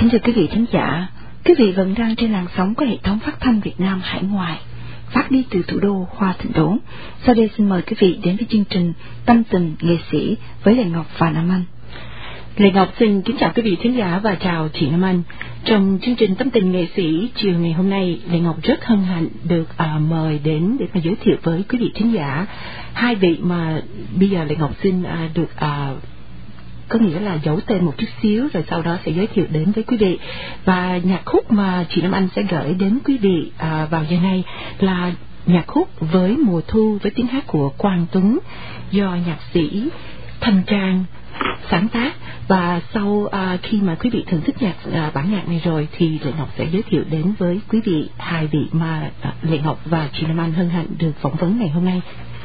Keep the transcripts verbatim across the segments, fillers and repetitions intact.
Kính thưa quý vị thính giả, quý vị vẫn đang trên làn sóng của hệ thống phát thanh Việt Nam hải ngoại, phát đi từ thủ đô Hoa Thịnh Đốn. Sau đây xin mời quý vị đến với chương trình Tâm tình nghệ sĩ với Lệ Ngọc và Nam Anh. Lệ Ngọc xin kính chào quý vị thính giả và chào chị Nam Anh. Trong chương trình Tâm tình nghệ sĩ chiều ngày hôm nay, Lệ Ngọc rất hân hạnh được à, mời đến để mà giới thiệu với quý vị thính giả hai vị mà bây giờ Lệ Ngọc xin à, được à, có nghĩa là giấu tên một chút xíu, rồi sau đó sẽ giới thiệu đến với quý vị. Và nhạc khúc mà chị Nam Anh sẽ gửi đến quý vị à, vào giờ này là nhạc khúc Với Mùa Thu với tiếng hát của Quang Tuấn do nhạc sĩ Thanh Trang sáng tác. Và sau à, khi mà quý vị thưởng thức nhạc à, bản nhạc này rồi thì Lệ Ngọc sẽ giới thiệu đến với quý vị hai vị mà à, Lệ Ngọc và chị Nam Anh hân hạnh được phỏng vấn ngày hôm nay.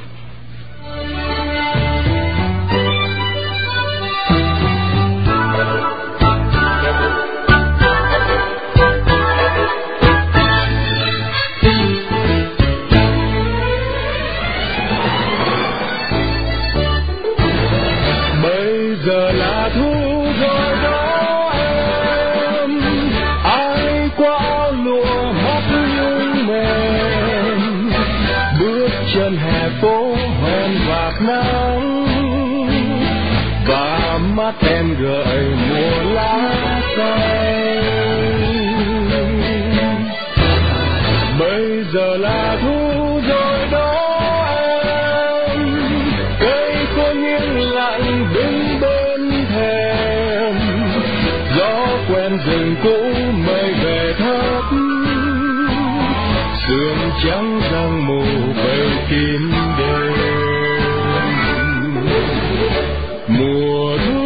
Giờ là thu rồi đó em, ai qua áo lụa mắt nhung mềm, bước chân hè phố hoen vạt nắng, và mắt em gợi mùa lá xanh. Bây giờ là thu rồi đó em, cây khô nghiêng lặng đứng quen rừng cũ mây về thấp, sương trắng răng mù vây kín đêm. Mùa thu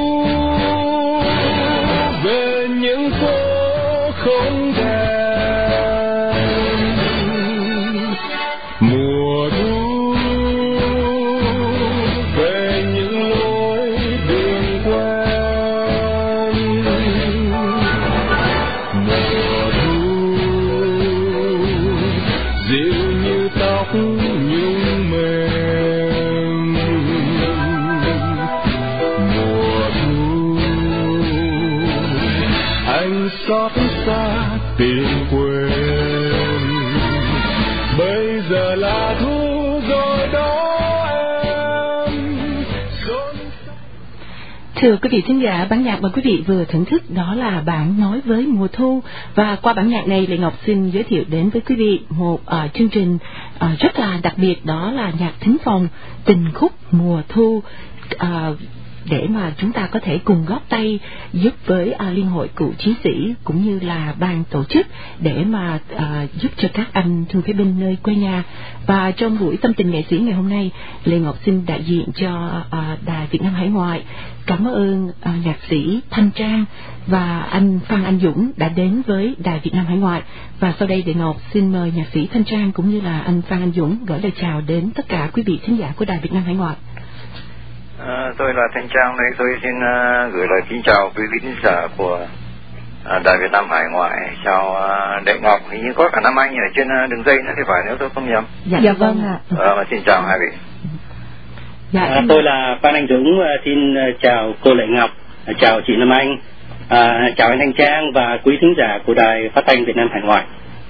về những phố không đèn, mùa thu về những lối đường quen. Mùa thu dịu như tóc nhung mềm, mùa thu anh xót xa tìm quên. Bây giờ là thu rồi đó em. Thưa quý vị thính giả, bản nhạc mà quý vị vừa thưởng thức đó là bản Nói Với Mùa Thu. Và qua bản nhạc này, Lệ Ngọc xin giới thiệu đến với quý vị một uh, chương trình uh, rất là đặc biệt, đó là nhạc thính phòng Tình Khúc Mùa Thu, uh, để mà chúng ta có thể cùng góp tay giúp với uh, Liên hội Cựu Chiến sĩ cũng như là ban tổ chức để mà uh, giúp cho các anh thương phế binh nơi quê nhà. Và trong buổi Tâm tình nghệ sĩ ngày hôm nay, Lệ Ngọc xin đại diện cho uh, Đài Việt Nam hải ngoại cảm ơn uh, nhạc sĩ Thanh Trang và anh Phan Anh Dũng đã đến với Đài Việt Nam hải ngoại. Và sau đây Lệ Ngọc xin mời nhạc sĩ Thanh Trang cũng như là anh Phan Anh Dũng gửi lời chào đến tất cả quý vị thính giả của Đài Việt Nam hải ngoại. À, tôi là Thanh Trang đây, tôi xin uh, gửi lời kính chào quý vị khán giả của uh, Đài Việt Nam hải ngoại, chào uh, Lệ Ngọc, hình như có cả Nam Anh ở trên uh, đường dây nữa thì phải, nếu tôi không nhầm. Dạ, dạ vâng ạ. À. À, xin chào hai vị. Dạ, à, tôi là Phan Anh Dũng, xin chào cô Lệ Ngọc, chào chị Nam Anh, à, chào anh Thanh Trang và quý thính giả của Đài Phát thanh Việt Nam hải ngoại.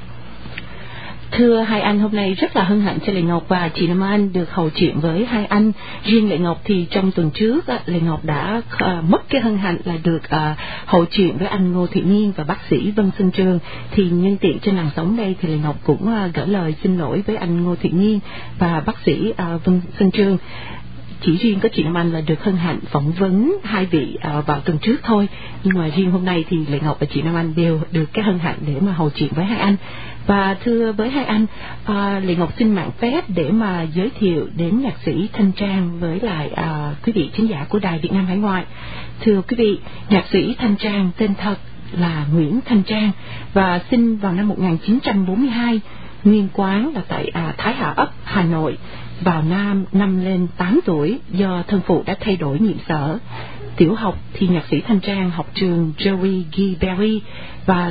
Thưa hai anh, hôm nay rất là hân hạnh cho Lệ Ngọc và chị Nam Anh được hầu chuyện với hai anh. Riêng Lệ Ngọc thì trong tuần trước Lệ Ngọc đã uh, mất cái hân hạnh là được uh, hầu chuyện với anh Ngô Thị Nhiên và bác sĩ Vân Xuân Trường. Thì nhân tiện trên làn sóng đây thì Lệ Ngọc cũng uh, gửi lời xin lỗi với anh Ngô Thị Nhiên và bác sĩ uh, Vân Xuân Trường. Chỉ riêng có chị Nam Anh là được hân hạnh phỏng vấn hai vị uh, vào tuần trước thôi, nhưng mà riêng hôm nay thì Lệ Ngọc và chị Nam Anh đều được cái hân hạnh để mà hầu chuyện với hai anh. Và thưa với hai anh, uh, Lệ Ngọc xin mạng phép để mà giới thiệu đến nhạc sĩ Thanh Trang với lại uh, quý vị thính giả của Đài Việt Nam hải ngoại. Thưa quý vị, nhạc sĩ Thanh Trang tên thật là Nguyễn Thanh Trang và sinh vào năm một nghìn chín trăm bốn mươi hai, nguyên quán là tại uh, Thái Hà Ấp, Hà Nội. Vào Nam năm lên tám tuổi do thân phụ đã thay đổi nhiệm sở. Tiểu học thì nhạc sĩ Thanh Trang học trường Joey Gilberry và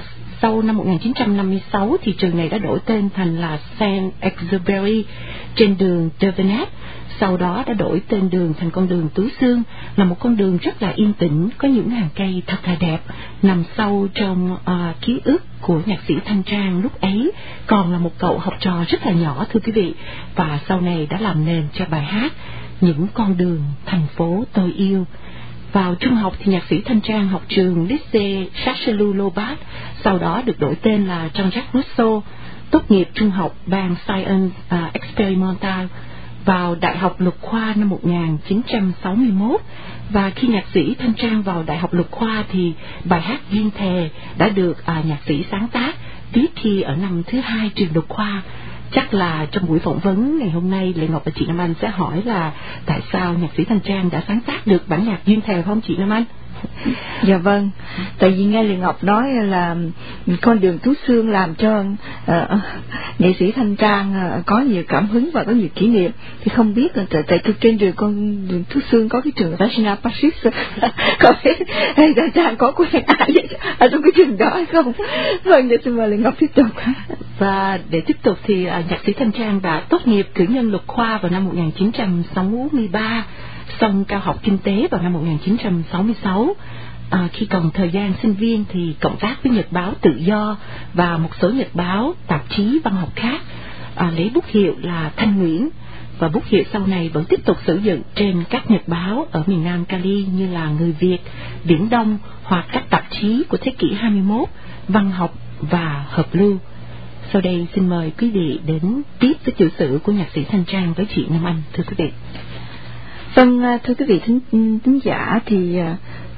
sau năm một nghìn chín trăm năm mươi sáu thì trường này đã đổi tên thành là Saint Exupéry trên đường Devenet. Sau đó đã đổi tên đường thành con đường Tứ Xương, là một con đường rất là yên tĩnh, có những hàng cây thật là đẹp, nằm sâu trong uh, ký ức của nhạc sĩ Thanh Trang lúc ấy còn là một cậu học trò rất là nhỏ, thưa quý vị, và sau này đã làm nền cho bài hát Những con đường thành phố tôi yêu. Vào trung học thì nhạc sĩ Thanh Trang học trường Lycée Charles Lobat, sau đó được đổi tên là Jean-Jacques Rousseau. Tốt nghiệp trung học bằng Science uh, Experimental, vào Đại học Luật Khoa năm một nghìn chín trăm sáu mươi mốt, và khi nhạc sĩ Thanh Trang vào Đại học Luật Khoa thì bài hát Duyên Thề đã được à, nhạc sĩ sáng tác viết khi ở năm thứ hai trường Luật Khoa. Chắc là trong buổi phỏng vấn ngày hôm nay, Lệ Ngọc và chị Nam Anh sẽ hỏi là tại sao nhạc sĩ Thanh Trang đã sáng tác được bản nhạc Duyên Thề, không chị Nam Anh? Dạ vâng, tại vì nghe Lệ Ngọc nói là con đường Tú Xương làm cho uh, nghệ sĩ Thanh Trang uh, có nhiều cảm hứng và có nhiều kỷ niệm, thì không biết là tại, tại trên đường con đường Tú Xương có cái trường Regina Pacis, có biết Thanh Trang có quen ai ở trong cái trường đó hay không? Vâng, để xin mời Lệ Ngọc tiếp tục. Và để tiếp tục thì uh, nhạc sĩ Thanh Trang đã tốt nghiệp cử nhân Luật Khoa vào năm một nghìn chín trăm sáu mươi ba, xong cao học kinh tế vào năm một nghìn chín trăm sáu mươi sáu. À, khi còn thời gian sinh viên thì cộng tác với Nhật báo Tự Do và một số nhật báo, tạp chí văn học khác, à, lấy bút hiệu là Thanh Nguyễn, và bút hiệu sau này vẫn tiếp tục sử dụng trên các nhật báo ở miền Nam Cali như là Người Việt, Viễn Đông hoặc các tạp chí của thế kỷ hai mươi mốt, Văn học và Hợp lưu. Sau đây xin mời quý vị đến tiếp với tiểu sử của nhạc sĩ Thanh Trang với chị Nam Anh, thưa quý vị. Vâng, thưa quý vị thính, thính giả, thì uh,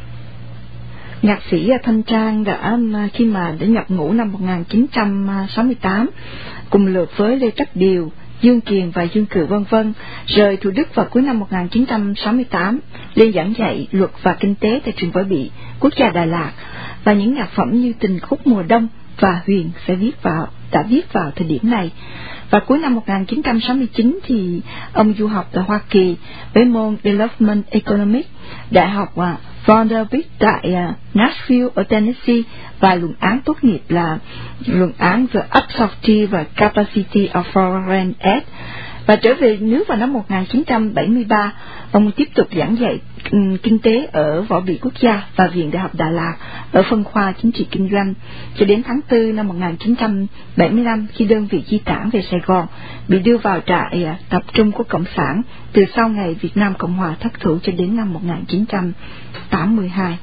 nhạc sĩ Thanh Trang đã khi mà đã nhập ngũ năm một nghìn chín trăm sáu mươi tám cùng lượt với Lê Trắc Điều, Dương Kiền và Dương Cừ vân vân rời Thủ Đức vào cuối năm một nghìn chín trăm sáu mươi tám, lên giảng dạy luật và kinh tế tại trường Võ Bị Quốc gia Đà Lạt, và những nhạc phẩm như Tình Khúc Mùa Đông và Huyền sẽ viết vào đã viết vào thời điểm này. Và cuối năm một nghìn chín trăm sáu mươi chín thì ông du học tại Hoa Kỳ với môn Development Economics, Đại học uh, Vanderbilt tại uh, Nashville ở Tennessee, và luận án tốt nghiệp là luận án về Absorptive và Capacity of Foreign Aid. Và trở về nước vào năm một nghìn chín trăm bảy mươi ba, ông tiếp tục giảng dạy um, kinh tế ở Võ Bị Quốc gia và Viện Đại học Đà Lạt ở phân khoa chính trị kinh doanh, cho đến tháng tư năm một nghìn chín trăm bảy mươi lăm khi đơn vị di tản về Sài Gòn bị đưa vào trại uh, tập trung của Cộng sản từ sau ngày Việt Nam Cộng Hòa thất thủ cho đến năm một nghìn chín trăm tám mươi hai.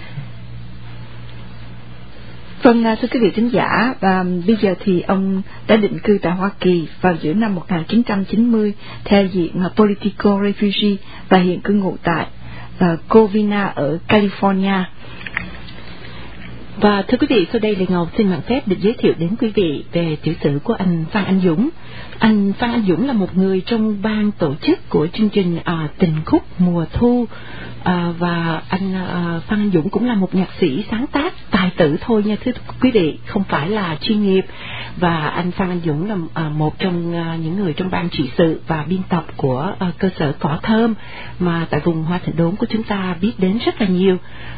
Vâng, thưa quý vị thính giả, và bây giờ thì ông đã định cư tại Hoa Kỳ vào giữa năm một nghìn chín trăm chín mươi theo diện Political Refugee và hiện cư ngụ tại uh, Covina ở California. Và thưa quý vị, sau đây Lệ Ngọc xin mạng phép được giới thiệu đến quý vị về tiểu sử của anh Phan Anh Dũng. Anh Phan Anh Dũng là một người trong ban tổ chức của chương trình à, Tình Khúc Mùa Thu, à, và anh à, Phan Anh Dũng cũng là một nhạc sĩ sáng tác tài tử thôi nha thưa quý vị, không phải là chuyên nghiệp. Và anh Phan Anh Dũng là à, một trong à, những người trong ban trị sự và biên tập của à, cơ sở Cỏ Thơm mà tại vùng Hoa Thịnh Đốn của chúng ta biết đến rất là nhiều.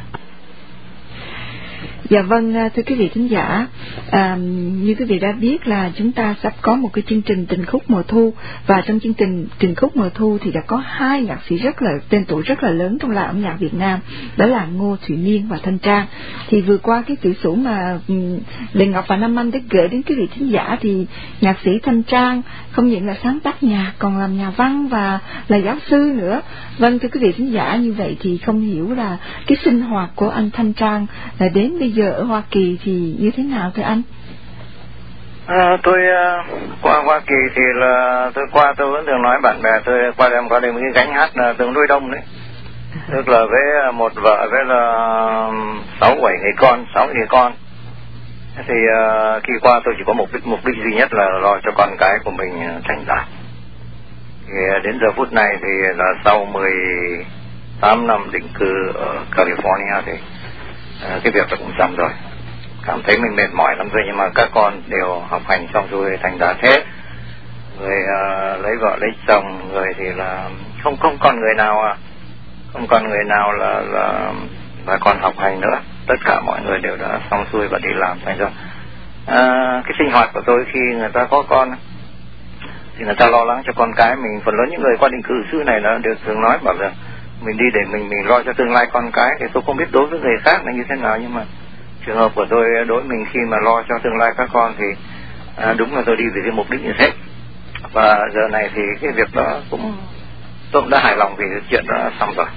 Dạ vâng, thưa quý vị thính giả, à, như quý vị đã biết là chúng ta sắp có một cái chương trình Tình Khúc Mùa Thu, và trong chương trình Tình Khúc Mùa Thu thì đã có hai nhạc sĩ rất là tên tuổi rất là lớn trong làng âm nhạc Việt Nam, đó là Ngô Thụy Niên và Thanh Trang. Thì vừa qua cái tiểu sử mà um, Lệ Ngọc và Nam Anh đã gửi đến quý vị thính giả, thì nhạc sĩ Thanh Trang không những là sáng tác nhạc, còn làm nhà văn và là giáo sư nữa. Vâng, thưa quý vị thính giả, như vậy thì không hiểu là cái sinh hoạt của anh Thanh Trang là đến bây giờ ở Hoa Kỳ thì như thế nào thưa anh? À, tôi uh, qua Hoa Kỳ thì là tôi qua tôi vẫn thường nói bạn bè tôi qua đây có đây một cái gánh hát là tương đối đông đấy, tức là với một vợ với là sáu bảy người con, sáu người con. Thì uh, khi qua tôi chỉ có mục đích mục đích duy nhất là lo cho con cái của mình thành đạt. Thì đến giờ phút này thì là sau mười tám năm định cư ở California thì À, cái việc là cũng xong rồi, cảm thấy mình mệt mỏi lắm rồi, nhưng mà các con đều học hành xong rồi thành đạt hết, người uh, lấy vợ lấy chồng, người thì là không không còn người nào à, không còn người nào là là và còn học hành nữa, tất cả mọi người đều đã xong xuôi và đi làm, thành ra à, cái sinh hoạt của tôi khi người ta có con thì người ta lo lắng cho con cái mình. Phần lớn những người qua định cư xứ này nó đều thường nói bảo là mình đi để mình mình lo cho tương lai con cái. Thì tôi không biết đối với người khác là như thế nào, nhưng mà trường hợp của tôi đối với mình khi mà lo cho tương lai các con thì à, đúng là tôi đi vì cái mục đích như thế. Và giờ này thì cái việc đó cũng tôi cũng đã hài lòng vì chuyện đó xong rồi.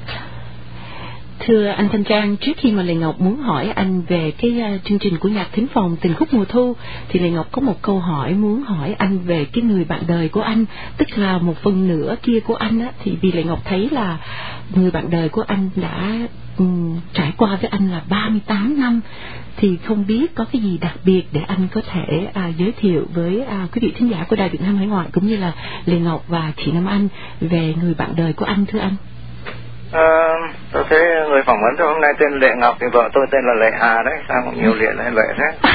Thưa anh Thanh Trang, trước khi mà Lệ Ngọc muốn hỏi anh về cái uh, chương trình của nhạc thính phòng Tình khúc mùa thu, thì Lệ Ngọc có một câu hỏi muốn hỏi anh về cái người bạn đời của anh, tức là một phần nửa kia của anh á. Thì vì Lệ Ngọc thấy là người bạn đời của anh đã um, trải qua với anh là ba mươi tám năm, thì không biết có cái gì đặc biệt để anh có thể à, giới thiệu với à, quý vị thính giả của Đài Việt Nam Hải Ngoại cũng như là Lệ Ngọc và chị Nam Anh về người bạn đời của anh, thưa anh. À, tôi thấy người phỏng vấn tôi hôm nay tên Lệ Ngọc thì vợ tôi tên là Lệ Hà đấy, sao cũng nhiều Lệ này Lệ thế.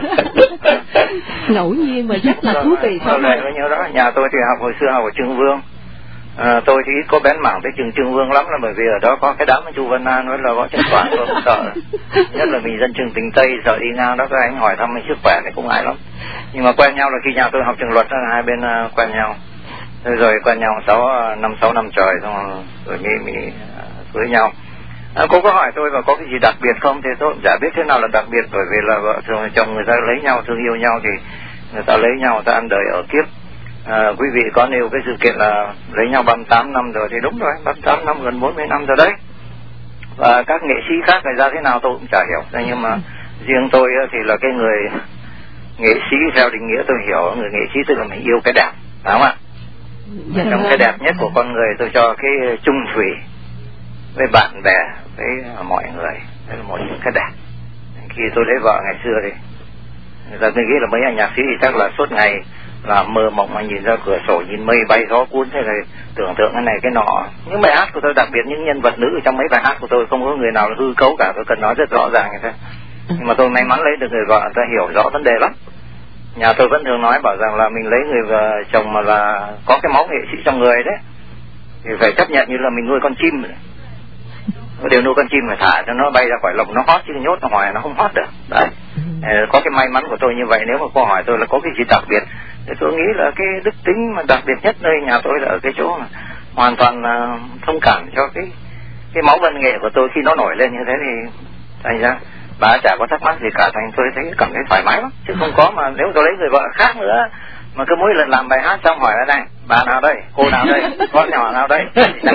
Ngẫu nhiên mà rất là thú vị. Lệ bao nhiêu đó. Nhà tôi thì học hồi xưa học ở Trưng Vương. À, tôi thì ít có bén mảng tới trường Trưng Vương lắm, là bởi vì ở đó có cái đám của chú Vân An với là võ Trần Toản, tôi cũng sợ. Nhất là mình dân trường Tình Tây, sợ đi ngang đó các anh hỏi thăm mình sức khỏe thì cũng ngại lắm. Nhưng mà quen nhau là khi nhà tôi học trường luật, hai bên uh, quen nhau. Rồi, rồi quen nhau sáu năm sáu năm trời, xong rồi mới mới cưới nhau. À, cô có hỏi tôi và có cái gì đặc biệt không thì tôi cũng chả biết thế nào là đặc biệt, bởi vì là vợ chồng chồng người ta lấy nhau thương yêu nhau thì người ta lấy nhau, người ta ăn đời ở kiếp. À, quý vị có nêu cái sự kiện là lấy nhau ba mươi tám năm rồi thì đúng rồi, ba mươi tám năm gần bốn mươi năm rồi đấy. Và các nghệ sĩ khác người ra thế nào tôi cũng chả hiểu, nhưng mà riêng tôi thì là cái người nghệ sĩ theo định nghĩa tôi hiểu, người nghệ sĩ tức là mình yêu cái đẹp, phải không ạ? Dạ, trong cái đẹp nhất của con người tôi cho cái chung thủy với bạn bè với mọi người, đó là một những cái đẹp. Khi tôi lấy vợ ngày xưa thì người ta nghĩ là mấy anh nhạc sĩ thì chắc là suốt ngày là mơ mộng mà nhìn ra cửa sổ nhìn mây bay gió cuốn thế này, tưởng tượng cái này cái nọ. Những bài hát của tôi, đặc biệt những nhân vật nữ trong mấy bài hát của tôi không có người nào là hư cấu cả, tôi cần nói rất rõ ràng như thế. Nhưng mà tôi may mắn lấy được người vợ ta hiểu rõ vấn đề lắm. Nhà tôi vẫn thường nói bảo rằng là mình lấy người vợ chồng mà là có cái máu nghệ sĩ trong người đấy thì phải chấp nhận như là mình nuôi con chim. Điều nuôi con chim phải thả cho nó bay ra khỏi lồng nó hót, chứ nhốt nó hoài nó không hót được. Đấy. Có cái may mắn của tôi như vậy. Nếu mà cô hỏi tôi là có cái gì đặc biệt thì tôi nghĩ là cái đức tính mà đặc biệt nhất nơi nhà tôi là ở cái chỗ là hoàn toàn là thông cảm cho cái cái máu văn nghệ của tôi khi nó nổi lên như thế, thì thành ra bà chả có thắc mắc gì cả, thành tôi thấy cảm thấy thoải mái lắm. Chứ không có mà nếu tôi lấy người vợ khác nữa mà cứ mỗi lần làm bài hát xong hỏi là này, bà nào đây, cô nào đây, con nhỏ nào đây,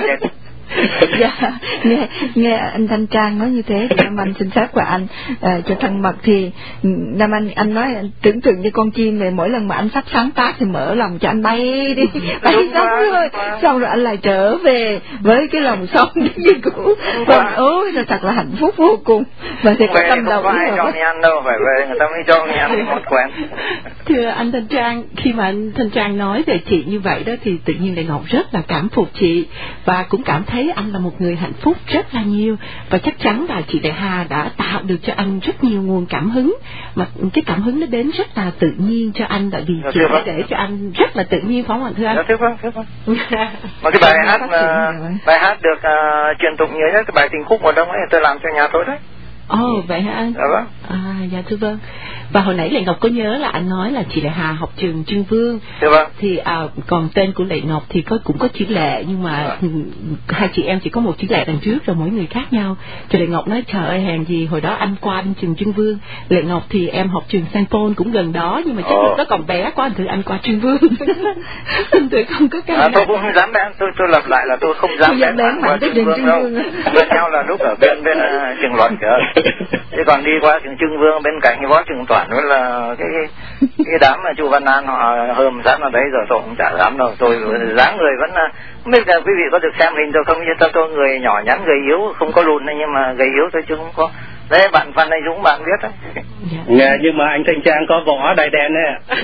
dạ, nghe nghe anh Thanh Trang nói như thế thì Nam Anh xin phép của anh uh, cho thân mật thì Nam Anh anh nói anh tưởng tượng như con chim này, mỗi lần mà anh sắp sáng tác thì mở lòng cho anh bay đi, bay xong rồi xong rồi anh lại trở về với cái lòng sông như cũ. Còn ôi là thật là hạnh phúc vô cùng. Và thì có tâm đầu không ai cho anh ăn đâu, phải về người ta mới cho anh ăn một quen. Thưa anh Thanh Trang, khi mà anh Thanh Trang nói về chị như vậy đó thì tự nhiên Lệ Ngọc rất là cảm phục chị và cũng cảm thấy anh là một người hạnh phúc rất là nhiều, và chắc chắn là chị Lệ Hà đã tạo được cho anh rất nhiều nguồn cảm hứng, mà cái cảm hứng nó đến rất là tự nhiên cho anh, tại vì chị đã để cho anh rất là tự nhiên, phải không ạ thưa anh? Dạ, thưa vâng, thưa vâng. Mà cái bài hát mà bài hát được uh, truyền tụng nhiều nhất, cái bài Tình khúc mùa đông ấy tôi làm cho nhà tôi đấy. Ồ oh, vậy hả anh? Dạ vâng. À dạ thưa vâng. Và hồi nãy Lệ Ngọc có nhớ là anh nói là chị Lệ Hà học trường Trưng Vương. Dạ vâng. Thì à, còn tên của Lệ Ngọc thì có cũng có chữ Lệ, nhưng mà dạ. hai chị em chỉ có một chữ Lệ đằng trước rồi mỗi người khác nhau. Thì Lệ Ngọc nói trời ơi hèn gì hồi đó anh qua anh trường Trưng Vương. Lệ Ngọc thì em học trường Saint Paul cũng gần đó, nhưng mà chắc lúc đó còn bé quá anh thử anh qua Trưng Vương. Anh thử không có cái. À, tôi cũng không dám bén, tôi tôi lặp lại là tôi không dám bén qua Trưng Vương đâu. Bên nhau là lúc ở bên bên uh, trường Luật kìa. Chứ còn đi qua trường Trưng Vương bên cạnh cái võ Trần Toản với là cái cái đám mà chú Văn An họ hờm dám ở đấy rồi tôi cũng chả dám đâu. Tôi dáng người vẫn không biết là quý vị có được xem hình tôi không, như tôi tôi người nhỏ nhắn gầy yếu, không có lùn nhưng mà gầy yếu thôi chứ không có. Đấy bạn Phan Anh Dũng bạn biết đấy. Dạ, nhưng mà anh Thanh Trang có vỏ đai đen đấy.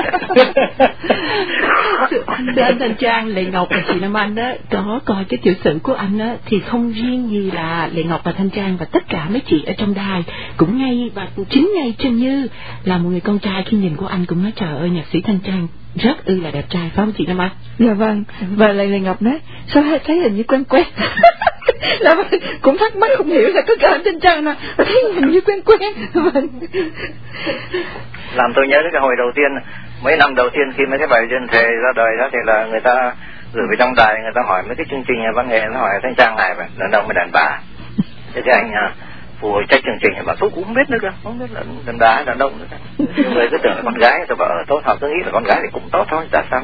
Thưa anh Thanh Trang, Lệ Ngọc và chị Nam Anh đó có coi cái tiểu sử của anh đó, thì không riêng gì là Lệ Ngọc và Thanh Trang và tất cả mấy chị ở trong đài cũng ngay, và chính ngay Trân Như là một người con trai khi nhìn của anh cũng nói trời ơi nhạc sĩ Thanh Trang rất ư là đẹp trai, phải không chị Nam Anh? Dạ vâng. Và Lệ Lệ Ngọc nói sao thấy hình như quen quen. là cũng thắc mắc không hiểu là có cờ trên trần nào, thấy hình như quen quen. Làm tôi nhớ đến cái hồi đầu tiên, mấy năm đầu tiên khi mấy cái bài duyên thề ra đời đó thì là người ta gửi về trong đài, người ta hỏi mấy cái chương trình văn nghệ, nó hỏi Thanh Trang này mà đàn ông hay đàn bà. Thế thì anh phụ hồi trách chương trình bảo tôi cũng không biết nữa cơ, không biết là đàn bà hay đàn ông nữa. Nhiều người cứ tưởng là con gái, tôi bảo tốt, họ cứ nghĩ là con gái thì cũng tốt thôi, tại sao?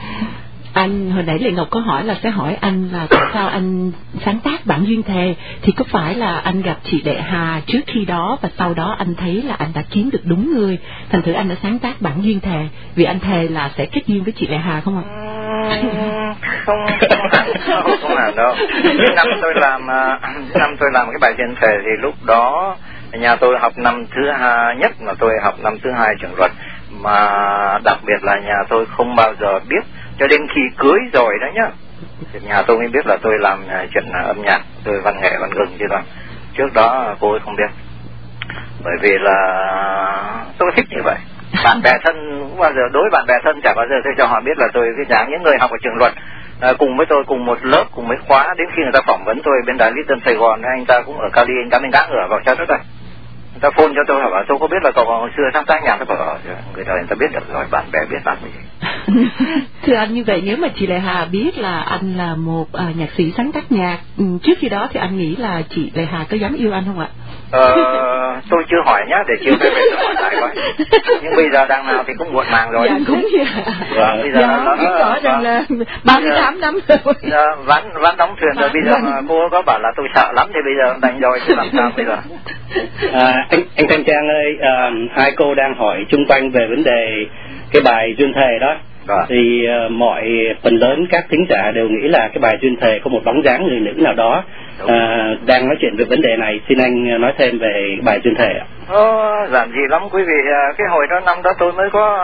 Anh hồi nãy Lệ Ngọc có hỏi là sẽ hỏi anh là tại sao anh sáng tác bản duyên thề, thì có phải là anh gặp chị Lệ Hà trước khi đó và sau đó anh thấy là anh đã kiếm được đúng người, thành thử anh đã sáng tác bản duyên thề vì anh thề là sẽ kết duyên với chị Lệ Hà không ạ? Không, không hẳn, không, không hẳn đâu. Cái năm tôi làm, năm tôi làm cái bài duyên thề thì lúc đó nhà tôi học năm thứ hai nhất, mà tôi học năm thứ hai trường luật, mà đặc biệt là nhà tôi không bao giờ biết cho đến khi cưới rồi đó nhá, nhà tôi mới biết là tôi làm chuyện âm nhạc, tôi văn nghệ văn gừng chứ thôi. Trước đó cô ấy không biết, bởi vì là tôi thích như vậy. Bạn bè thân cũng bao giờ, đối bạn bè thân chả bao giờ tôi cho họ biết là tôi cái dáng những người học ở trường luật à, cùng với tôi cùng một lớp cùng mấy khóa, đến khi người ta phỏng vấn tôi bên đài Lý Tân Sài Gòn, anh ta cũng ở Cali, anh ta mình gác ở vào cho đó rồi. Người ta phone cho tôi hỏi tôi có biết là cậu hồi xưa sáng tác nhạc, tôi bảo người đời người ta biết được rồi, bạn bè biết làm gì. Thưa anh, như vậy nếu mà chị Lệ Hà biết là anh là một uh, nhạc sĩ sáng tác nhạc, um, trước khi đó thì anh nghĩ là chị Lệ Hà có dám yêu anh không ạ? Ờ, tôi chưa hỏi nhá, để chiều về tôi hỏi lại coi. Nhưng bây giờ đang nào thì cũng muộn màng rồi. Dạ cũng như vâng, bây giờ dạ, nó, nó, biết rõ rằng là ba mươi tám năm rồi. Dạ, ván, ván đóng thuyền rồi, bây giờ mà cô có bảo là tôi sợ lắm thì bây giờ đành rồi, chứ làm sao bây giờ. À, anh anh Thanh Trang ơi, à, hai cô đang hỏi chung quanh về vấn đề cái bài duyên thề đó. Đó. Thì uh, mọi phần lớn các thính giả đều nghĩ là cái bài duyên thề có một bóng dáng người nữ nào đó uh, đang nói chuyện về vấn đề này. Xin anh nói thêm về bài duyên thề ạ. Ờ, giản dị lắm quý vị. Cái hồi đó năm đó tôi mới có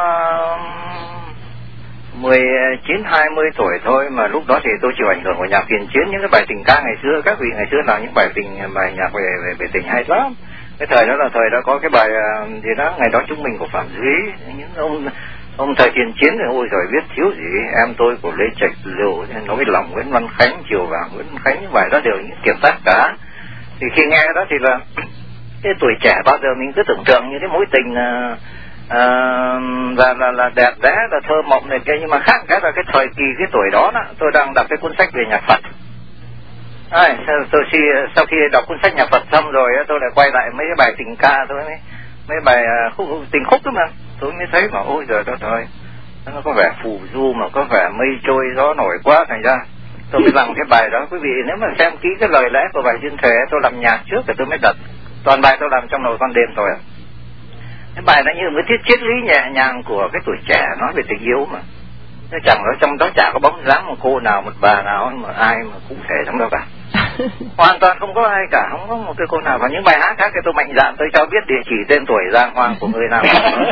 uh, mười chín hai mươi tuổi thôi, mà lúc đó thì tôi chịu ảnh hưởng của nhạc tiền chiến, những cái bài tình ca ngày xưa. Các vị ngày xưa làm những bài tình, bài nhạc về về, về tình hay lắm. Cái thời đó là thời đó có cái bài uh, gì đó ngày đó chúng mình của Phạm Duy, những ông ông thời tiền chiến thì ôi rồi viết thiếu gì, em tôi của Lê Trạch Liệu, nói lòng Nguyễn Văn Khánh, Chiều Vàng Nguyễn Khánh, những bài đó đều những kiểm tác cả. Thì khi nghe đó thì là cái tuổi trẻ bao giờ mình cứ tưởng tượng như cái mối tình uh, uh, là, là là đẹp đẽ, là thơ mộng này kia, nhưng mà khác cái là cái thời kỳ cái tuổi đó, đó tôi đang đọc cái cuốn sách về nhạc Phật. À, tôi khi, sau khi đọc cuốn sách nhạc Phật xong rồi tôi lại quay lại mấy cái bài tình ca, tôi mấy, mấy bài khúc, tình khúc đó mà tôi mới thấy mà ôi trời đất ơi, nó có vẻ phù du mà có vẻ mây trôi gió nổi quá, thành ra tôi mới làm cái bài đó. Quý vị nếu mà xem kỹ cái lời lẽ của bài duyên thề, tôi làm nhạc trước rồi tôi mới đặt, toàn bài tôi làm trong nồi con đêm thôi. Cái bài nó như một cái triết lý nhẹ nhàng của cái tuổi trẻ nói về tình yêu mà, nó chẳng nói trong đó chả có bóng dáng một cô nào, một bà nào mà ai mà cụ thể trong đó cả. Hoàn toàn không có ai cả, không có một cái cô nào. Và những bài hát khác thì tôi mạnh dạn tôi cho biết địa chỉ, tên tuổi, giang hoang của người nào.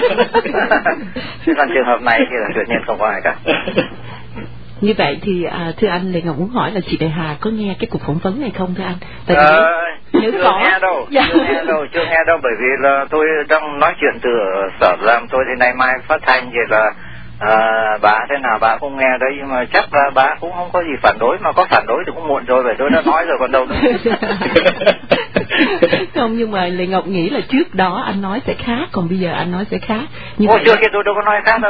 Còn trường hợp này thì là tuyệt nhiên không có ai cả. Như vậy thì à, thưa anh, Lệ Ngọc muốn hỏi là chị Lệ Hà có nghe cái cuộc phỏng vấn này không thưa anh? Tại vì ờ, nếu chưa có nghe đâu, dạ. chưa nghe đâu, chưa nghe đâu, bởi vì là tôi đang nói chuyện từ sở làm tôi thì nay mai phát thanh thì là à, bà thế nào bà không nghe đấy, nhưng mà chắc là bà cũng không có gì phản đối, mà có phản đối thì cũng muộn rồi, bởi tôi đã nói rồi còn đâu nữa. Không, nhưng mà Lệ Ngọc nghĩ là trước đó anh nói sẽ khác, còn bây giờ anh nói sẽ khác. Như Ôi, trước kia tôi đâu có nói khác đâu.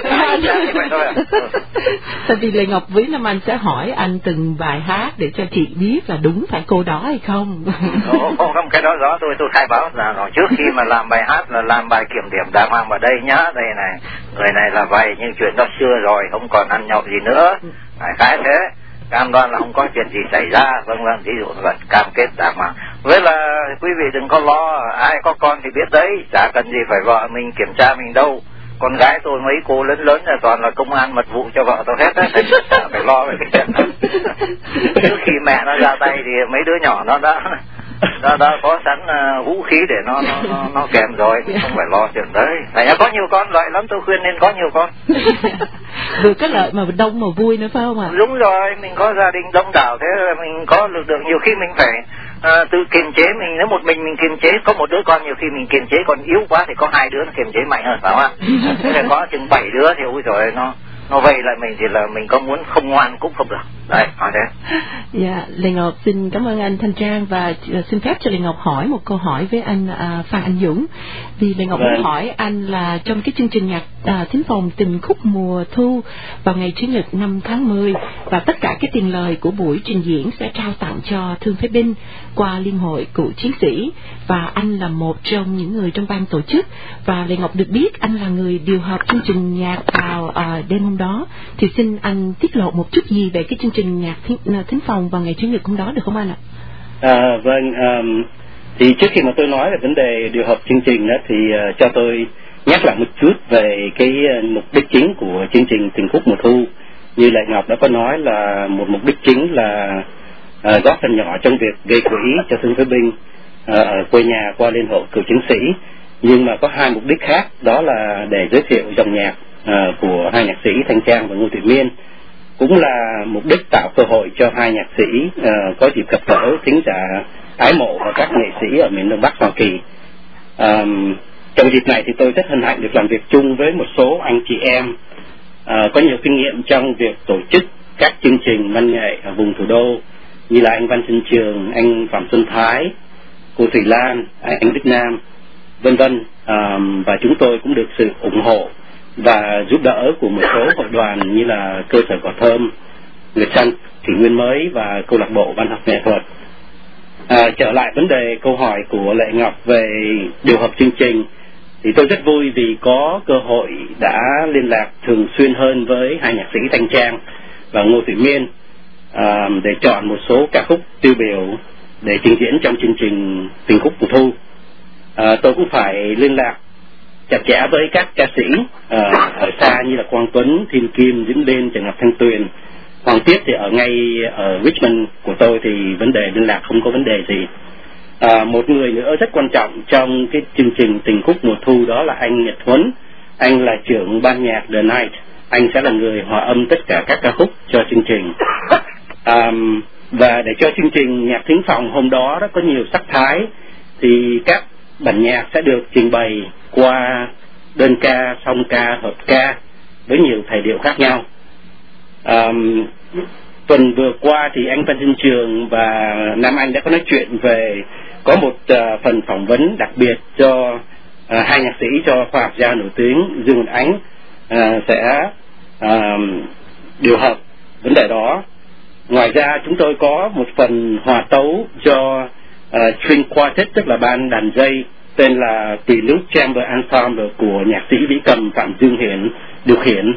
Tại vì Lệ Ngọc với Nam Anh sẽ hỏi anh từng bài hát để cho chị biết là đúng phải cô đó hay không. Không, không, không, cái đó rõ tôi tôi khai báo là rồi, trước khi mà làm bài hát là làm bài kiểm điểm đàng hoàng vào đây nhá, đây này, người này là vậy, nhưng chuyện đó xưa rồi, không còn ăn nhậu gì nữa, phải khái thế. Cam đoan là không có chuyện gì xảy ra, vâng vâng, ví dụ là cam kết đàng hoàng. Với là quý vị đừng có lo, ai có con thì biết đấy, chả cần gì phải vợ mình kiểm tra mình đâu. Con gái tôi mấy cô lớn lớn là toàn là công an mật vụ cho vợ tôi hết á, thành chả phải lo về cái chuyện đó. Trước khi mẹ nó ra tay thì mấy đứa nhỏ nó đã đã, đã có sẵn uh, vũ khí để nó nó, nó nó kèm rồi, không phải lo chuyện đấy. Thành ra có nhiều con lợi lắm, tôi khuyên nên có nhiều con. Được cái lợi mà đông mà vui nữa phải không ạ? Đúng rồi, mình có gia đình đông đảo, thế là mình có lực lượng. Nhiều khi mình phải uh, tự kiềm chế mình, nếu một mình mình kiềm chế, có một đứa con nhiều khi mình kiềm chế còn yếu quá thì có hai đứa nó kiềm chế mạnh hơn, phải không ạ? Thế là có chừng bảy đứa thì ôi trời, nó nó vây lại mình thì là mình có muốn không ngoan cũng không được. Đấy, hỏi thế. Dạ, Lệ Ngọc xin cảm ơn anh Thanh Trang và xin phép cho Lệ Ngọc hỏi một câu hỏi với anh à, Phan Anh Dũng. Vì Lệ Ngọc vâng. muốn hỏi anh là trong cái chương trình nhạc à, thính phòng Tình Khúc Mùa Thu vào ngày Chủ nhật năm tháng mười, và tất cả cái tiền lời của buổi trình diễn sẽ trao tặng cho Thương Phế Binh qua Liên hội Cựu Chiến Sĩ, và anh là một trong những người trong ban tổ chức, và Lệ Ngọc được biết anh là người điều hợp chương trình nhạc vào à, đêm hôm đó. Thì xin anh tiết lộ một chút gì về cái chương trình nhạc thính, thính phòng vào ngày Chủ nhật hôm đó được không anh ạ? À, vâng, um, thì trước khi mà tôi nói về vấn đề điều hợp chương trình đó, thì uh, cho tôi nhắc lại một chút về cái uh, mục đích chính của chương trình Tình Khúc Mùa Thu. Như Lệ Ngọc đã có nói là một mục đích chính là uh, góp phần nhỏ trong việc gây quỹ cho thương phế binh uh, ở quê nhà qua Liên hội Cựu Chiến Sĩ. Nhưng mà có hai mục đích khác, đó là để giới thiệu dòng nhạc uh, của hai nhạc sĩ Thanh Trang và Ngô Thị Miên, cũng là mục đích tạo cơ hội cho hai nhạc sĩ uh, có dịp gặp gỡ thính giả ái mộ và các nghệ sĩ ở miền Đông Bắc Hoa Kỳ. Um, trong dịp này thì tôi rất hân hạnh được làm việc chung với một số anh chị em uh, có nhiều kinh nghiệm trong việc tổ chức các chương trình văn nghệ ở vùng thủ đô, như là anh Văn Xuân Trường, anh Phạm Xuân Thái, cô Thủy Lan, anh Đức Nam, vân vân. Um, và chúng tôi cũng được sự ủng hộ và giúp đỡ của một số hội đoàn như là cơ sở Cỏ Thơm, Nguyệt Săn, Kỷ Nguyên Mới và câu lạc bộ văn học nghệ thuật. À, trở lại vấn đề câu hỏi của Lệ Ngọc về điều hợp chương trình, thì tôi rất vui vì có cơ hội đã liên lạc thường xuyên hơn với hai nhạc sĩ Thanh Trang và Ngô Thị Miên à, để chọn một số ca khúc tiêu biểu để trình diễn trong chương trình Tình Khúc Mùa Thu. À, tôi cũng phải liên lạc chặt chẽ với các ca sĩ uh, ở xa như là Quang Tuấn, Thiên Kim, Diễm Lên, Trần Ngọc Thanh Tuyền, Hoàng Tiết thì ở ngay ở Richmond của tôi, thì vấn đề liên lạc không có vấn đề gì. À, một người nữa rất quan trọng trong cái chương trình Tình Khúc Mùa Thu đó là anh Nhật Huấn. Anh là trưởng ban nhạc The Night, anh sẽ là người hòa âm tất cả các ca khúc cho chương trình. À, và để cho chương trình nhạc thính phòng hôm đó đó có nhiều sắc thái, thì các bản nhạc sẽ được trình bày qua đơn ca, song ca, hợp ca với nhiều thể điệu khác nhau. Um, tuần vừa qua thì anh Văn Xuân Trường và Nam Anh đã có nói chuyện về có một uh, phần phỏng vấn đặc biệt cho uh, hai nhạc sĩ cho khoa học gia nổi tiếng Dương Ngọc Ánh uh, sẽ uh, điều hợp vấn đề đó. Ngoài ra chúng tôi có một phần hòa tấu cho uh, string quartet, tức là ban đàn dây, tên là Tỷ Lút Chamber Ensemble của nhạc sĩ vĩ cầm Phạm Dương Hiển điều khiển.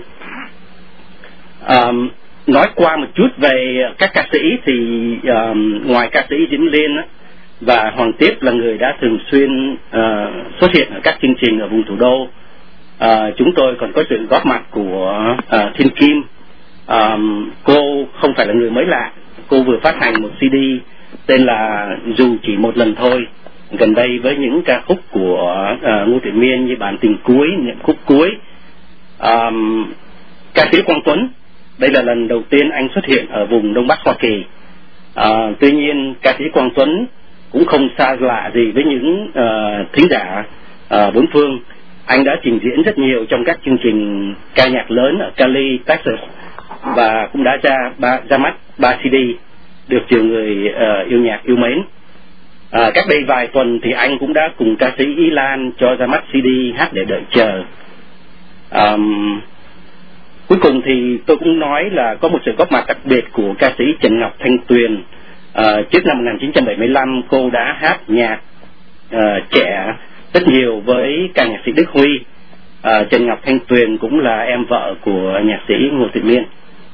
Um, nói qua một chút về các ca sĩ thì um, ngoài ca sĩ Diễm Liên và Hoàng Tiếp là người đã thường xuyên uh, xuất hiện ở các chương trình ở vùng thủ đô, uh, chúng tôi còn có sự góp mặt của uh, Thiên Kim. Um, cô không phải là người mới lạ, cô vừa phát hành một xê đê tên là Dù Chỉ Một Lần Thôi gần đây với những ca khúc của uh, Ngô Thị Miên như Bản Tình Cuối, Niệm Khúc Cuối. Um, ca sĩ Quang Tuấn, đây là lần đầu tiên anh xuất hiện ở vùng Đông Bắc Hoa Kỳ. Uh, tuy nhiên ca sĩ Quang Tuấn cũng không xa lạ gì với những uh, thính giả uh, bốn phương. Anh đã trình diễn rất nhiều trong các chương trình ca nhạc lớn ở Cali, Texas, và cũng đã ra ba, ra mắt ba xê đê được nhiều người uh, yêu nhạc yêu mến. À, cách đây vài tuần thì anh cũng đã cùng ca sĩ Ý Lan cho ra mắt xê đê Hát Để Đợi Chờ. À, cuối cùng thì tôi cũng nói là có một sự góp mặt đặc biệt của ca sĩ Trần Ngọc Thanh Tuyền. À, trước năm một nghìn chín trăm bảy mươi lăm cô đã hát nhạc à, trẻ rất nhiều với ca nhạc sĩ Đức Huy. À, Trần Ngọc Thanh Tuyền cũng là em vợ của nhạc sĩ Ngô Thị Miên.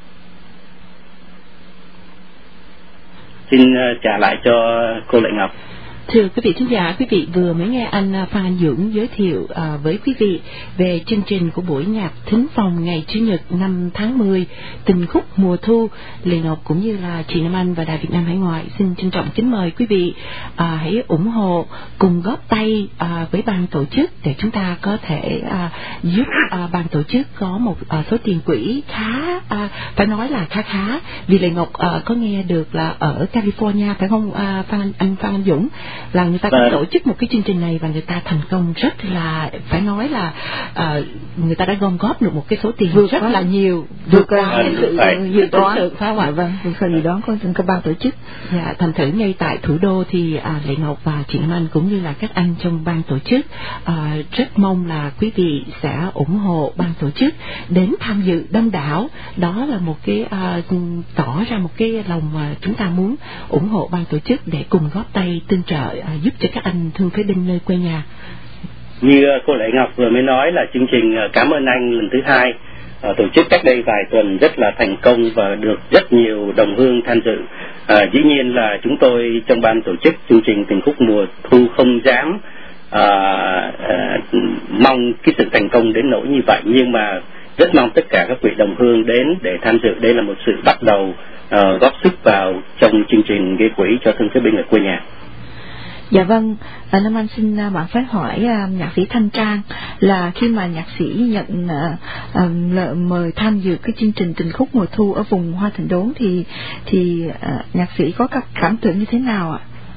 Xin trả lại cho cô Lệ Ngọc. Thưa quý vị khán giả, quý vị vừa mới nghe anh Phan Anh Dũng giới thiệu à, với quý vị về chương trình của buổi nhạc thính phòng ngày Chủ nhật năm tháng mười, Tình Khúc Mùa Thu. Lệ Ngọc cũng như là chị Nam Anh và Đài Việt Nam Hải Ngoại xin trân trọng kính mời quý vị à, hãy ủng hộ, cùng góp tay à, với ban tổ chức để chúng ta có thể à, giúp à, ban tổ chức có một à, số tiền quỹ khá, à, phải nói là khá khá, vì Lệ Ngọc à, có nghe được là ở California, phải không à, Phan, anh Phan Anh Dũng? là người ta vâng. có tổ chức một cái chương trình này và người ta thành công rất là, phải nói là uh, người ta đã gom góp được một cái số tiền vượt rất quá. là nhiều, vượt qua sự dự toán, phá hoại. Vâng, vượt qua dự đoán của các ban tổ chức. Dạ, thành thử ngay tại thủ đô thì à, Lệ Ngọc và chị Nam Anh cũng như là các anh trong ban tổ chức à, rất mong là quý vị sẽ ủng hộ ban tổ chức đến tham dự đông đảo. Đó là một cái à, tỏ ra một cái lòng mà chúng ta muốn ủng hộ ban tổ chức để cùng góp tay tương trợ à, giúp cho các anh thương phế binh nơi quê nhà. Như cô Lệ Ngọc vừa mới nói là chương trình Cảm ơn anh lần thứ hai uh, tổ chức cách đây vài tuần rất là thành công và được rất nhiều đồng hương tham dự. Uh, dĩ nhiên là chúng tôi trong ban tổ chức chương trình Tình Khúc mùa thu không dám uh, uh, mong cái sự thành công đến nỗi như vậy, nhưng mà rất mong tất cả các vị đồng hương đến để tham dự. Đây là một sự bắt đầu uh, góp sức vào trong chương trình gây quỹ cho thương phế binh ở quê nhà. Dạ vâng, à, Nam Anh xin à, bạn phép hỏi à, nhạc sĩ Thanh Trang là khi mà nhạc sĩ nhận à, à, lời mời tham dự cái chương trình Tình Khúc mùa thu ở vùng Hoa Thịnh Đốn thì thì à, nhạc sĩ có các cảm tưởng như thế nào ạ?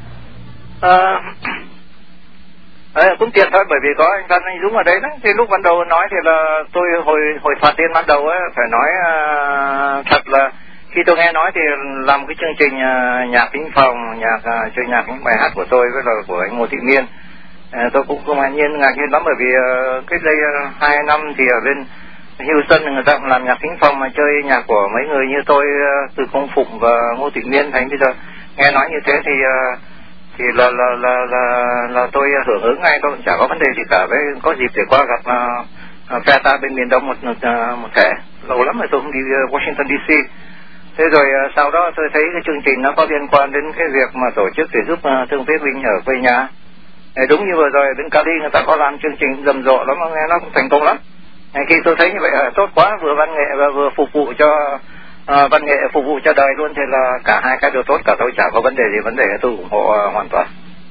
À, à, cũng tiện thôi, bởi vì có anh Văn anh Dũng ở đấy đó. Thì lúc ban đầu nói thì là tôi hồi hồi thoạt tiên ban đầu ấy, phải nói à, thật là khi tôi nghe nói thì làm cái chương trình uh, nhạc thính phòng, nhạc uh, chơi nhạc những bài hát của tôi với là của anh Ngô Thị Miên, uh, tôi cũng không ngạc nhiên ngạc nhiên lắm, bởi vì uh, cách đây uh, hai năm thì ở bên Houston người ta cũng làm nhạc thính phòng mà chơi nhạc của mấy người như tôi, uh, từ Công Phụng và Ngô Thị Miên. Thành bây giờ nghe nói như thế thì uh, thì là là là là là tôi hưởng ứng ngay, tôi cũng chả có vấn đề gì cả. Với có dịp để qua gặp uh, phe ta bên miền Đông một một, uh, một thể lâu lắm rồi tôi không đi uh, Washington đê xê. Thế rồi sau đó tôi thấy cái chương trình nó có liên quan đến cái việc mà tổ chức để giúp uh, thương phế binh ở quê nhà. Thế đúng như vừa rồi bên Cali người ta có làm chương trình rầm rộ lắm, nghe nó cũng thành công lắm. Thế khi tôi thấy như vậy là tốt quá, vừa văn nghệ và vừa phục vụ cho uh, văn nghệ phục vụ cho đời luôn, thì là cả hai cái đều tốt cả, tôi chả có vấn đề gì, vấn đề tôi ủng hộ uh, hoàn toàn.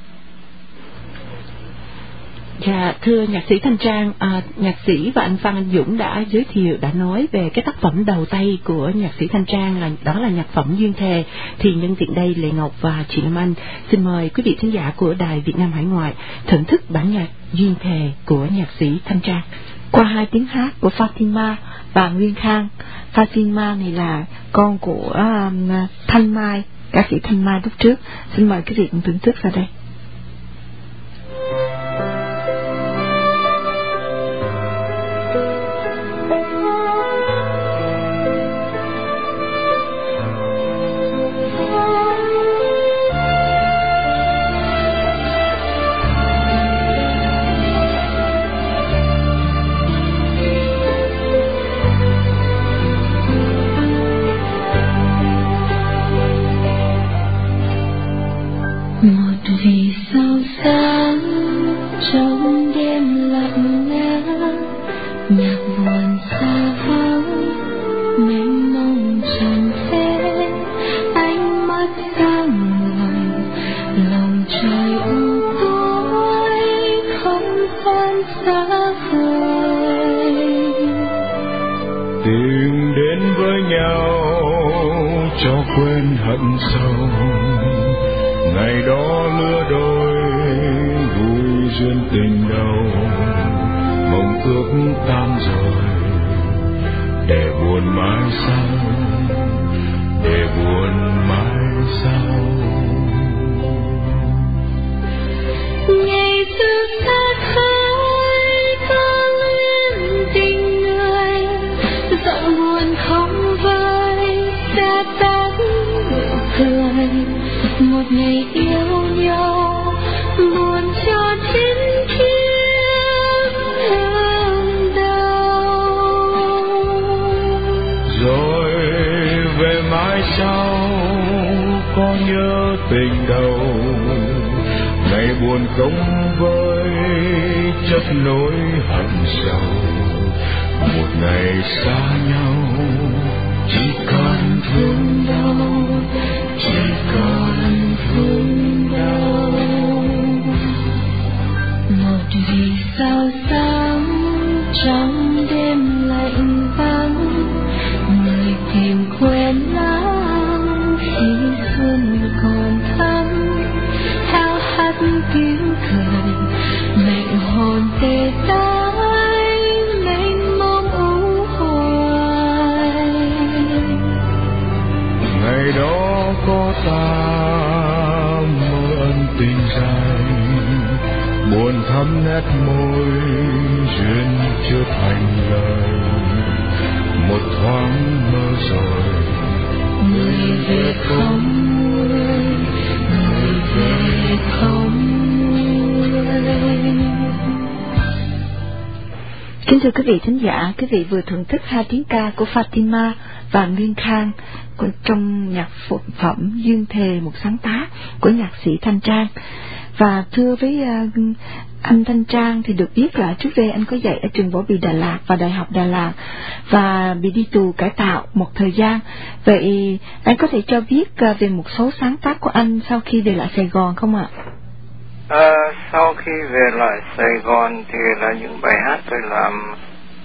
Dạ, thưa nhạc sĩ Thanh Trang, à, nhạc sĩ và anh Phan Anh Dũng đã giới thiệu, đã nói về cái tác phẩm đầu tay của nhạc sĩ Thanh Trang, là đó là nhạc phẩm Duyên Thề. Thì nhân tiện đây, Lệ Ngọc và chị Nam Anh xin mời quý vị khán giả của Đài Việt Nam Hải Ngoại thưởng thức bản nhạc Duyên Thề của nhạc sĩ Thanh Trang qua hai tiếng hát của Fatima và Nguyên Khang. Fatima này là con của um, Thanh Mai, ca sĩ Thanh Mai lúc trước. Xin mời quý vị cùng thưởng thức ra đây. Vì sao sáng trong đêm lặng lẽ, nhạc buồn xa vắng mênh mông trần thế, ánh mắt sáng ngời lòng trời u tối, không gian xa vời. Tìm đến với nhau cho quên hận sâu, ngày đó lứa đôi vui duyên tình đầu, mộng ước tan rồi để buồn mãi sau, để buồn mãi sau. Ngày xưa xa khơi có luyến tình người, giọng buồn không vơi sẽ tắt nụ cười. Một ngày yêu nhau buồn cho đến kiếp thương đau. Rồi về mãi sau có nhớ tình đầu, ngày buồn không vơi chất nỗi hận sầu. Một ngày xa nhau chỉ còn thương đau, chỉ còn thương đau. Một vì sao sáng trong đêm lạnh vắng, người tìm quên lãng khi xuân còn thắm, theo hạt ta mơ ân tình dài, buồn thắm nét môi duyên chưa thành lời, một thoáng mơ rồi người về không, người về không. Kính thưa quý vị thính giả, quý vị vừa thưởng thức hai tiếng ca của Fatima và Nguyên Khang trong nhạc phẩm Duyên Thề, một sáng tác của nhạc sĩ Thanh Trang. Và thưa với uh, anh Thanh Trang thì được biết là trước đây anh có dạy ở trường Võ Bị Đà Lạt và Đại học Đà Lạt và bị đi tù cải tạo một thời gian. Vậy anh có thể cho biết uh, về một số sáng tác của anh sau khi về lại Sài Gòn không ạ? À, sau khi về lại Sài Gòn thì là những bài hát tôi làm.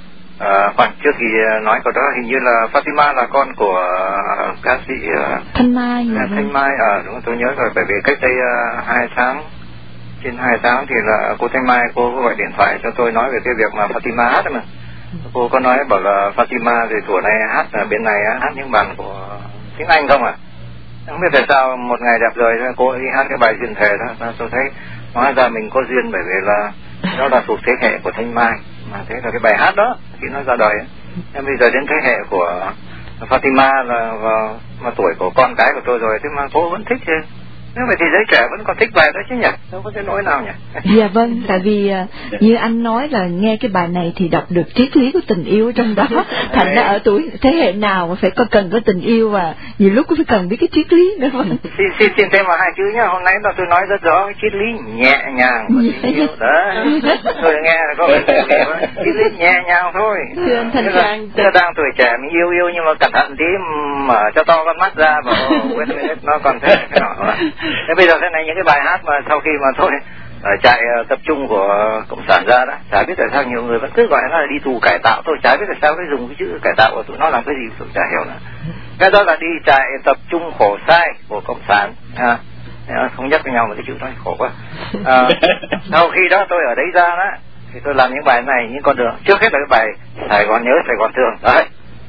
À, khoảng trước thì nói câu đó hình như là Fatima là con của uh, ca sĩ uh, Thanh Mai. uh, Thanh Mai, à, đúng, tôi nhớ rồi, bởi vì cách đây uh, hai tháng, trên hai tháng thì là cô Thanh Mai cô gọi điện thoại cho tôi nói về cái việc mà Fatima hát mà. Cô có nói bảo là Fatima thì tuổi này hát ở bên này hát những bản của tiếng Anh không à. Không biết tại sao một ngày đẹp rồi cô đi hát cái bài Duyên Thề đó, tôi thấy nói ra mình có duyên, bởi vì là nó là thuộc thế hệ của Thanh Mai. Mà thế là cái bài hát đó khi nó ra đời ấy. Em bây giờ đến thế hệ của Fatima là và, mà tuổi của con cái của tôi rồi, thế mà cô vẫn thích chứ. Nếu vậy thì giới trẻ vẫn còn thích bài đó chứ nhỉ, đâu có cái lỗi nào nhỉ. Dạ vâng, tại vì uh, như anh nói là nghe cái bài này thì đọc được triết lý của tình yêu trong đó. Thành ra ở tuổi thế hệ nào mà phải có cần có tình yêu, và nhiều lúc cũng phải cần biết cái triết lý nữa. Xin xin xin thêm vào hai chữ nhá, hôm nay là tôi nói rất rõ cái triết lý nhẹ nhàng của tình yêu đó. Tôi nghe là có cái triết lý nhẹ nhàng thôi. Thưa anh Thanh Trang, tôi đang tuổi trẻ mình yêu yêu nhưng mà cẩn thận tí, mở cho to con mắt ra và quên quên nó còn thế cái nọ. Thế bây giờ thế này, những cái bài hát mà sau khi mà tôi ở trại tập trung của Cộng sản ra đó, chả biết tại sao nhiều người vẫn cứ gọi nó là đi tù cải tạo, tôi chả biết tại sao cái dùng cái chữ cải tạo của tụi nó làm cái gì tôi chả hiểu nữa. Cái đó là đi trại tập trung khổ sai của Cộng sản, à, không nhắc với nhau một cái chữ đó khổ quá. À, sau khi đó tôi ở đấy ra đó thì tôi làm những bài này, những con đường. Trước hết là cái bài Sài Gòn nhớ Sài Gòn thương đấy.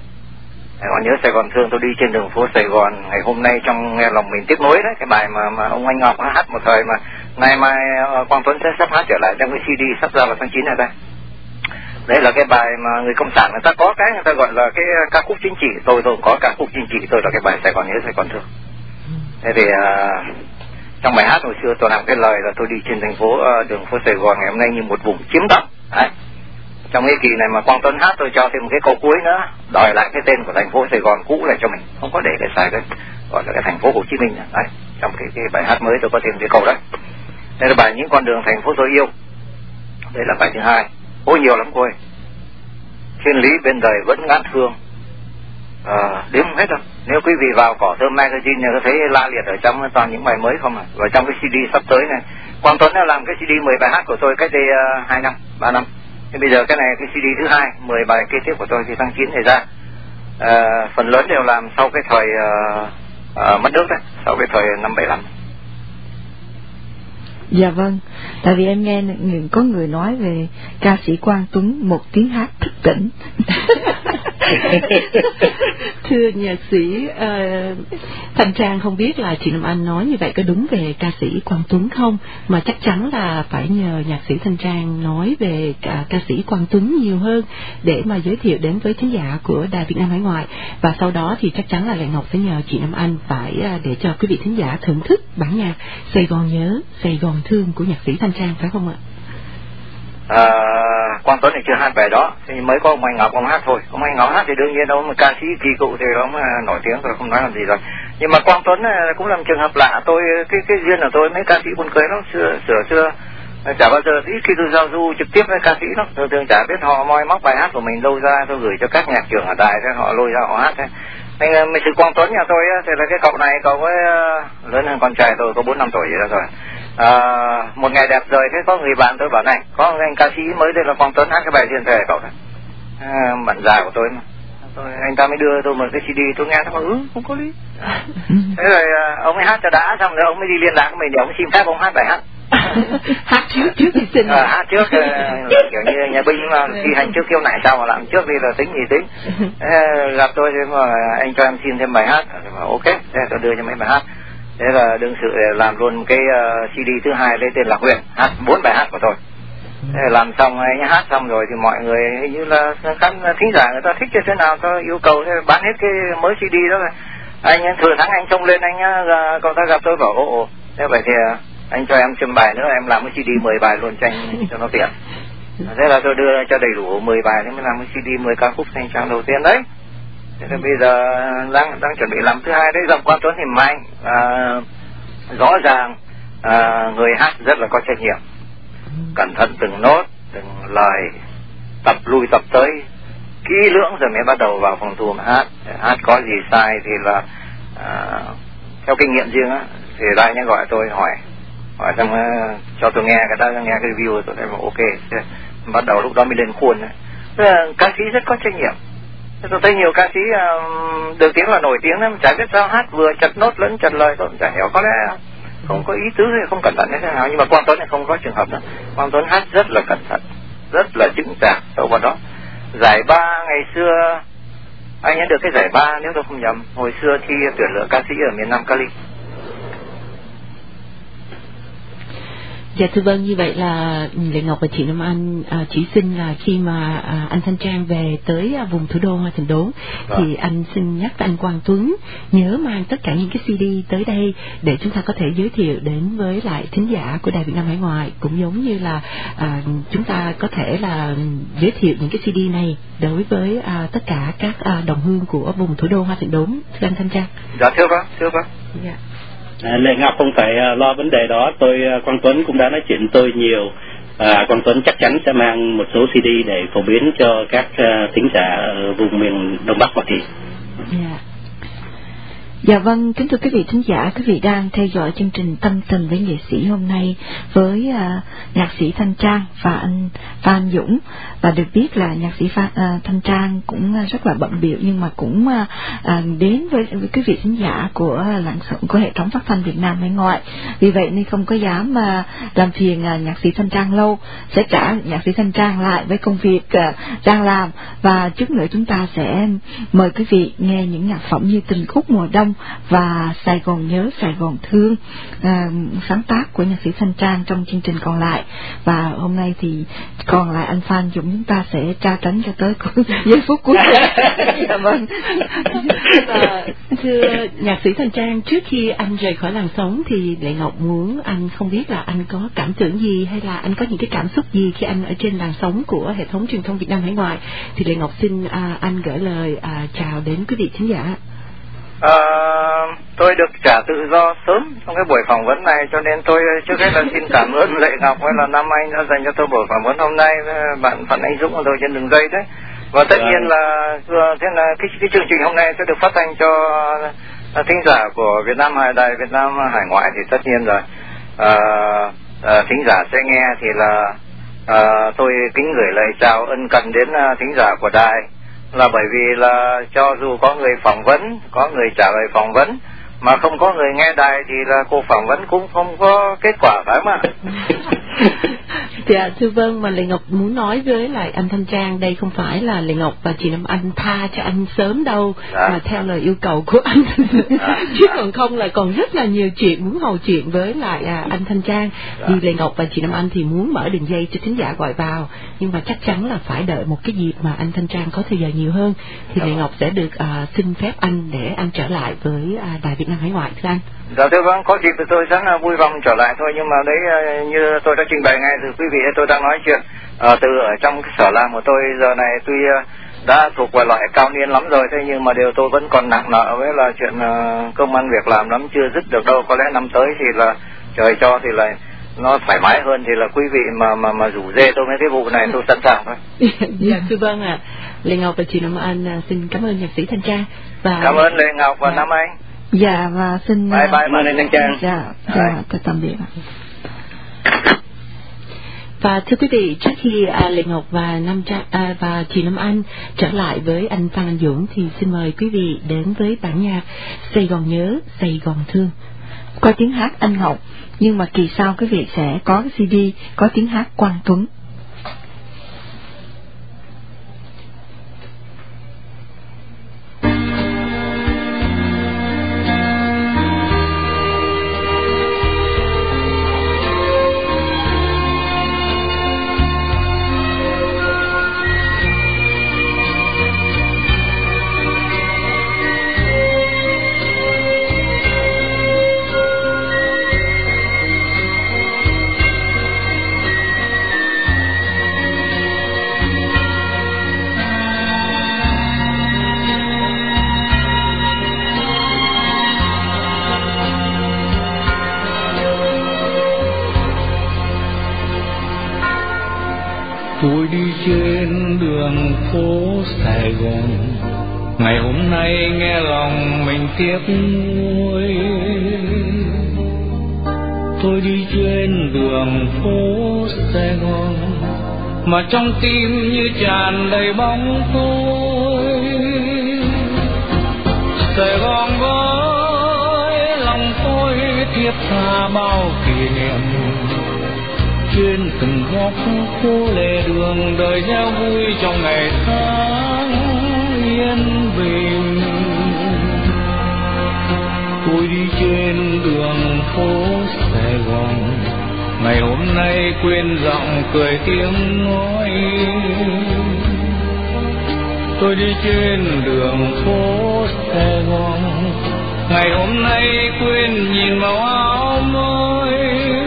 Sài Gòn nhớ Sài Gòn thương, tôi đi trên đường phố Sài Gòn ngày hôm nay trong nghe lòng mình tiếc nuối đấy, cái bài mà mà ông Anh Ngọc hát một thời mà ngày mai uh, Quang Tuấn sẽ sắp hát trở lại trong cái xê đê sắp ra vào tháng chín này đây. Đấy là cái bài mà người Cộng sản người ta có cái người ta gọi là cái ca khúc chính trị, tôi tôi cũng có ca khúc chính trị, tôi là cái bài Sài Gòn nhớ Sài Gòn thương. Thế thì uh, trong bài hát hồi xưa tôi làm cái lời là tôi đi trên thành phố uh, đường phố Sài Gòn ngày hôm nay như một vùng chiếm đóng. Đấy. Trong cái kỳ này mà Quang Tuấn hát tôi cho thêm một cái câu cuối nữa, đòi lại cái tên của thành phố Sài Gòn cũ lại cho mình, không có để cái sai cái gọi là cái thành phố Hồ Chí Minh. Đấy, trong cái, cái bài hát mới tôi có thêm cái câu đấy. Đây là bài Những con đường thành phố tôi yêu. Đây là bài thứ hai. Ôi nhiều lắm cô ơi. Thiên lý bên đời vẫn ngát hương. À, đếm không hết đâu. Nếu quý vị vào Cỏ Thơm Magazine có thấy la liệt ở trong toàn những bài mới không à. Và trong cái xê đê sắp tới này, Quang Tuấn đã làm cái xê đê mười bài hát của tôi cách đây uh, hai năm, ba năm. Thế bây giờ cái này cái xê đê thứ hai, mười bài kế tiếp của tôi thì tháng chín này ra. À, phần lớn đều làm sau cái thời uh, uh, mất nước đấy, sau cái thời năm bảy lăm. Dạ vâng, tại vì em nghe có người nói về ca sĩ Quang Tuấn một tiếng hát thức tỉnh. Thưa nhạc sĩ uh, Thanh Trang, không biết là chị Nam Anh nói như vậy có đúng về ca sĩ Quang Tuấn không, mà chắc chắn là phải nhờ nhạc sĩ Thanh Trang nói về cả ca sĩ Quang Tuấn nhiều hơn để mà giới thiệu đến với khán giả của Đài Việt Nam Hải Ngoại. Và sau đó thì chắc chắn là Lệ Ngọc sẽ nhờ chị Nam Anh phải uh, để cho quý vị khán giả thưởng thức bản nhạc Sài Gòn nhớ Sài Gòn thương của nhạc sĩ Thanh Trang, phải không ạ? À, Quang Tuấn thì chưa hát bài đó, thì mới có ông Anh Ngọc ông hát thôi. Ông Anh Ngọc hát thì đương nhiên đâu mà ca sĩ kỳ cụ thì ông nổi tiếng rồi, không nói làm gì rồi. Nhưng mà Quang Tuấn cũng là một trường hợp lạ. Tôi cái cái duyên là tôi mấy ca sĩ buồn cười lắm, xưa xưa xưa chả bao giờ ít khi tôi giao du trực tiếp với ca sĩ lắm. Tôi thường chả biết họ moi móc bài hát của mình đâu ra, tôi gửi cho các nhạc trưởng ở đài thế họ lôi ra họ hát thế. Nên mấy sự Quang Tuấn nhà tôi thì là cái cậu này, cậu ấy lớn hơn con trai tôi có bốn năm tuổi vậy đó rồi. À, một ngày đẹp rồi, thế có người bạn tôi bảo này, có anh ca sĩ mới đây là Quang Tuấn hát cái bài Duyên Thề cậu đấy. À, bạn già của tôi mà. Tôi, anh ta mới đưa tôi một cái xê đê, tôi nghe nó bảo ừ không có lý. Thế rồi ông ấy hát cho đã, xong rồi ông mới đi liên lạc với mình để ông xin phép ông hát bài hát. Hát trước trước thì xin. À, hát trước kiểu như nhà binh mà thi hành trước khiêu nại sao mà làm trước đi là tính gì tính. Thế, gặp tôi thế mà anh cho em xin thêm bài hát, thì bảo ok, thế tôi đưa cho mấy bài hát. Thế là đương sự để làm luôn cái uh, xê đê thứ hai lấy tên là Huyền, hát bốn bài hát của tôi. Thế là làm xong anh hát xong rồi thì mọi người hình như là khán thính giả người ta thích như thế nào, tôi yêu cầu thế bán hết cái mới xê đê đó rồi. Anh thừa thắng anh xông lên anh uh, cậu ta gặp tôi bảo ồ ồ thế vậy thì uh, anh cho em châm bài nữa, em làm cái xê đê mười bài luôn cho anh cho nó tiện. Thế là tôi đưa cho đầy đủ mười bài thế mới làm cái xê đê mười ca khúc thanh trang đầu tiên đấy. Thế nên bây giờ đang đang chuẩn bị làm thứ hai đấy. Giọng Quang Tuấn thì mạnh, à, rõ ràng, à, người hát rất là có trách nhiệm, cẩn thận từng nốt, từng lời, tập lui tập tới kỹ lưỡng rồi mới bắt đầu vào phòng thu mà hát. Hát có gì sai thì là à, theo kinh nghiệm riêng á thì đại nhá gọi tôi hỏi hỏi xong uh, cho tôi nghe cái ta nghe cái review tôi thấy bảo ok. Thế, bắt đầu lúc đó mới lên khuôn đấy. Uh, ca sĩ rất có trách nhiệm. Tôi thấy nhiều ca sĩ uh, được tiếng là nổi tiếng lắm, chả biết sao hát vừa chặt nốt lẫn chặt lời, tôi chả hiểu có lẽ không có ý tứ hay không cẩn thận thế nào. Nhưng mà Quang Tuấn này không có trường hợp đó. Quang Tuấn hát rất là cẩn thận, rất là chững chạc đâu vào đó. Giải ba ngày xưa anh ấy được cái giải ba nếu tôi không nhầm, hồi xưa thi tuyển lựa ca sĩ ở miền Nam Cali. Dạ thưa vâng, như vậy là Lệ Ngọc và chị Nam Anh à, chỉ xin là khi mà à, anh Thanh Trang về tới à, vùng thủ đô Hoa Thịnh Đốn thì anh xin nhắc anh Quang Tuấn nhớ mang tất cả những cái xê đê tới đây để chúng ta có thể giới thiệu đến với lại thính giả của Đài Việt Nam Hải Ngoại, cũng giống như là à, chúng ta có thể là giới thiệu những cái xê đê này đối với à, tất cả các à, đồng hương của vùng thủ đô Hoa Thịnh Đốn. Thưa anh Thanh Trang. Dạ thưa vâng, thưa vâng. Dạ. À, Lệ Ngọc không phải uh, lo vấn đề đó, tôi uh, Quang Tuấn cũng đã nói chuyện tôi nhiều. À, Quang Tuấn chắc chắn sẽ mang một số xê đê để phổ biến cho các uh, thính giả ở vùng miền Đông Bắc Hoa Kỳ. Yeah. Dạ vâng, kính thưa quý vị thính giả, quý vị đang theo dõi chương trình Tâm Tình với nghệ sĩ hôm nay với uh, nhạc sĩ Thanh Trang và anh Phan Dũng. Và được biết là nhạc sĩ Phan, uh, Thanh Trang cũng uh, rất là bận bịu nhưng mà cũng uh, uh, đến với, với quý vị thính giả của uh, làng sống của hệ thống phát thanh Việt Nam Hải Ngoại. Vì vậy nên không có dám uh, làm phiền uh, nhạc sĩ Thanh Trang lâu, sẽ trả nhạc sĩ Thanh Trang lại với công việc uh, đang làm. Và chút nữa chúng ta sẽ mời quý vị nghe những nhạc phẩm như Tình Khúc Mùa Đông và Sài Gòn Nhớ Sài Gòn Thương, à, sáng tác của nhạc sĩ Thanh Trang trong chương trình còn lại. Và hôm nay thì còn lại anh Phan Dũng chúng ta sẽ tra tránh cho tới giây phút cuối cùng. Dạ vâng. Và thưa nhạc sĩ Thanh Trang, trước khi anh rời khỏi làng sống thì Lệ Ngọc muốn anh không biết là anh có cảm tưởng gì hay là anh có những cái cảm xúc gì khi anh ở trên làng sống của hệ thống truyền thông Việt Nam Hải Ngoại, thì Lệ Ngọc xin à, anh gửi lời à, chào đến quý vị khán giả. À, tôi được trả tự do sớm trong cái buổi phỏng vấn này, cho nên tôi trước hết là xin cảm ơn Lệ Ngọc hay là Nam Anh đã dành cho tôi buổi phỏng vấn hôm nay, bạn Phan Anh Dũng của tôi trên đường dây đấy. Và tất nhiên là thế là cái, cái chương trình hôm nay sẽ được phát thanh cho thính giả của Việt Nam Hải Đài Việt Nam Hải Ngoại, thì tất nhiên rồi à, à, thính giả sẽ nghe thì là à, tôi kính gửi lời chào ân cần đến thính giả của đài, là bởi vì là cho dù có người phỏng vấn, có người trả lời phỏng vấn mà không có người nghe đài thì là cuộc phỏng vấn cũng không có kết quả, phải không ạ? Dạ thưa vâng, mà Lệ Ngọc muốn nói với lại anh Thanh Trang, đây không phải là Lệ Ngọc và chị Nam Anh tha cho anh sớm đâu, dạ. Mà theo lời yêu cầu của anh, dạ. Chứ còn không là còn rất là nhiều chuyện muốn hầu chuyện với lại à, anh Thanh Trang, dạ. Vì Lệ Ngọc và chị Nam Anh thì muốn mở đường dây cho thính giả gọi vào, nhưng mà chắc chắn là phải đợi một cái dịp mà anh Thanh Trang có thời giờ nhiều hơn thì dạ. Lệ Ngọc sẽ được à, xin phép anh để anh trở lại với à, Đài Việt Nam Hải Ngoại, thưa anh. Dạ thưa vâng, có dịp thì tôi rất là vui lòng trở lại thôi, nhưng mà đấy như tôi đã trình bày ngay từ quý vị, tôi đang nói chuyện à, từ ở trong cái sở làm của tôi giờ này tuy đã thuộc vào loại cao niên lắm rồi, thế nhưng mà điều tôi vẫn còn nặng nợ với là chuyện uh, công ăn việc làm lắm, chưa dứt được đâu. Có lẽ năm tới thì là trời cho thì là nó thoải mái hơn thì là quý vị mà mà mà rủ dê tôi mấy cái vụ này tôi sẵn sàng thôi. Dạ thưa vâng ạ. À. Lệ Ngọc và chị Nam Anh xin cảm ơn nhạc sĩ Thanh Trang và cảm ơn Lệ Ngọc và dạ. Nam Anh. Dạ và xin bye bye cảm ơn Thanh Trang. Dạ, dạ tạm biệt. Và thưa quý vị, trước khi à, Lệ Ngọc và Nam Trang à, và chị Nam Anh trở lại với anh Phan Anh Dũng thì xin mời quý vị đến với bản nhạc Sài Gòn Nhớ Sài Gòn Thương qua tiếng hát anh Ngọc, nhưng mà kỳ sau quý vị sẽ có cái xê đê có tiếng hát Quang Tuấn. đi trên đường phố Sài Gòn, ngày hôm nay nghe lòng mình tiếc nuối. Tôi đi trên đường phố Sài Gòn mà trong tim như tràn đầy bóng tôi. Sài Gòn với lòng tôi thiết tha bao kỷ niệm, trên từng góc phố lề đường đời giao vui trong ngày tháng yên bình. Tôi đi trên đường phố Sài Gòn, ngày hôm nay quên giọng cười tiếng nói. Tôi đi trên đường phố Sài Gòn, ngày hôm nay quên nhìn màu áo mới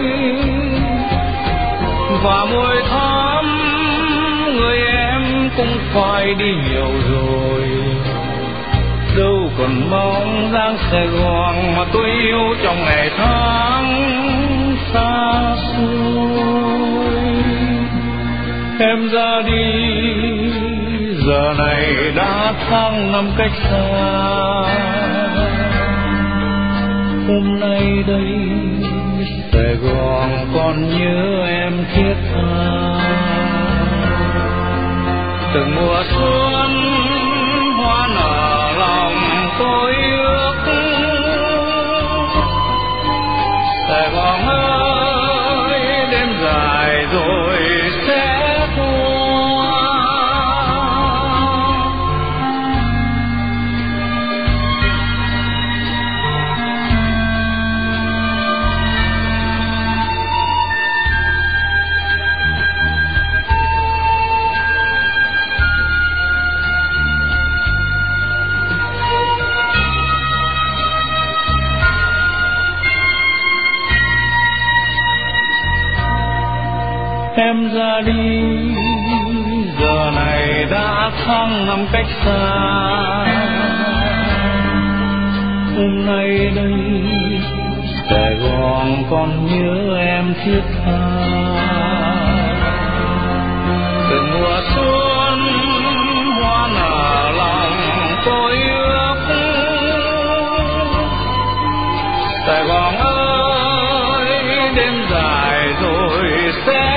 và môi thắm người em cũng phải đi nhiều rồi. Đâu còn bóng dáng Sài Gòn mà tôi yêu trong ngày tháng xa xôi. Em ra đi giờ này đã tháng năm cách xa, hôm nay đây Sài Gòn còn nhớ em thiết tha. Từng mùa xuân hoa nở lòng tôi ước, Sài Gòn ơi đêm dài rồi sẽ em ra đi giờ này đã tháng năm cách xa. Hôm nay đây Sài Gòn còn nhớ em thiết tha. Từng mùa xuân hoa nở lòng tôi ước, Sài Gòn ơi đêm dài rồi sẽ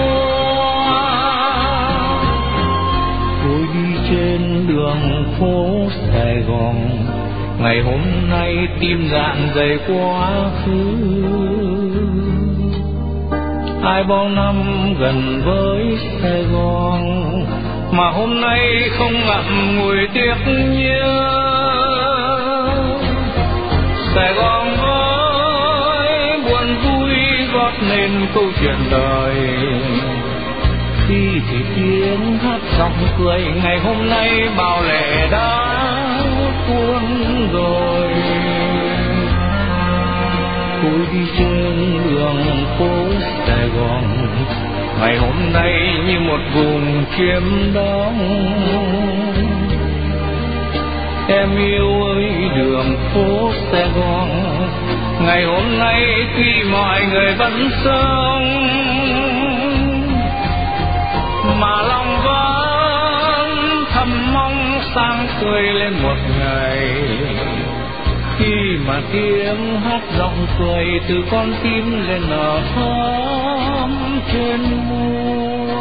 phố Sài Gòn, ngày hôm nay tim rạn rời quá khứ. Ai bao năm gần với Sài Gòn mà hôm nay không ngậm ngùi tiếc nhớ. Sài Gòn với buồn vui gót nên câu chuyện đời, khi thì tiếng hát giọng cười ngày hôm nay bao lệ đã cuốn rồi. Tôi đi trên đường phố Sài Gòn, ngày hôm nay như một vùng chiêm đóng. Em yêu ơi đường phố Sài Gòn, ngày hôm nay khi mọi người vẫn sống mà lòng vẫn thầm mong sáng tươi lên một ngày, khi mà tiếng hát giọng cười từ con tim lên nở thắm trên môi.